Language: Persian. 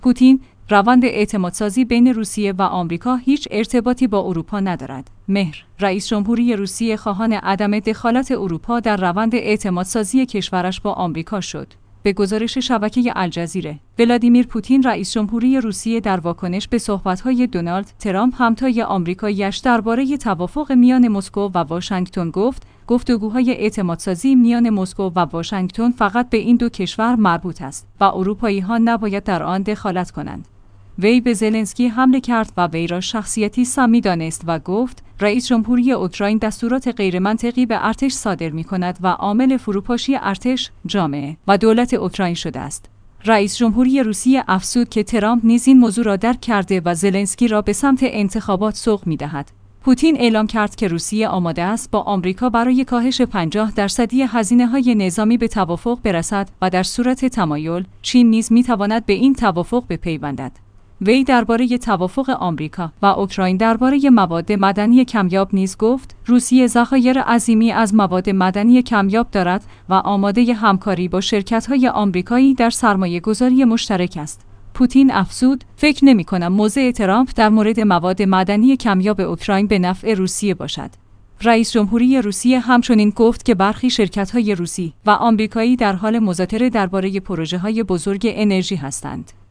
پوتین: روند اعتمادسازی بین روسیه و آمریکا هیچ ارتباطی با اروپا ندارد. مهر: رئیس جمهوری روسیه خواهان عدم دخالت اروپا در روند اعتمادسازی کشورش با آمریکا شد. به گزارش شبکه الجزیره، ولادیمیر پوتین رئیس جمهوری روسیه در واکنش به صحبت‌های دونالد ترامپ همتای آمریکایی‌اش درباره توافق میان مسکو و واشنگتن گفت: گفتگوهای اعتمادسازی میان مسکو و واشنگتن فقط به این دو کشور مربوط است و اروپایی‌ها نباید در آن دخالت کنند. وی به زلنسکی حمله کرد و وی را شخصیتی سمی دانست و گفت: رئیس جمهوری اوکراین دستورات غیرمنطقی به ارتش صادر می‌کند و عامل فروپاشی ارتش، جامعه و دولت اوکراین شده است. رئیس جمهوری روسیه افزود که ترامپ نیز این موضوع را درک کرده و زلنسکی را به سمت انتخابات سوق می‌دهد. پوتین اعلام کرد که روسیه آماده است با آمریکا برای کاهش 50% هزینه‌های نظامی به توافق برسد و در صورت تمایل، چین نیز می‌تواند به این توافق بپیوندد. وی درباره توافق آمریکا و اوکراین درباره مواد معدنی کمیاب نیز گفت: روسیه ذخایر عظیمی از مواد معدنی کمیاب دارد و آماده همکاری با شرکت‌های آمریکایی در سرمایه‌گذاری مشترک است. پوتین افزود: فکر نمی‌کنم موضع ترامپ در مورد مواد معدنی کمیاب اوکراین به نفع روسیه باشد. رئیس جمهوری روسیه همچنین گفت که برخی شرکت‌های روسی و آمریکایی در حال مذاکره درباره پروژه‌های بزرگ انرژی هستند.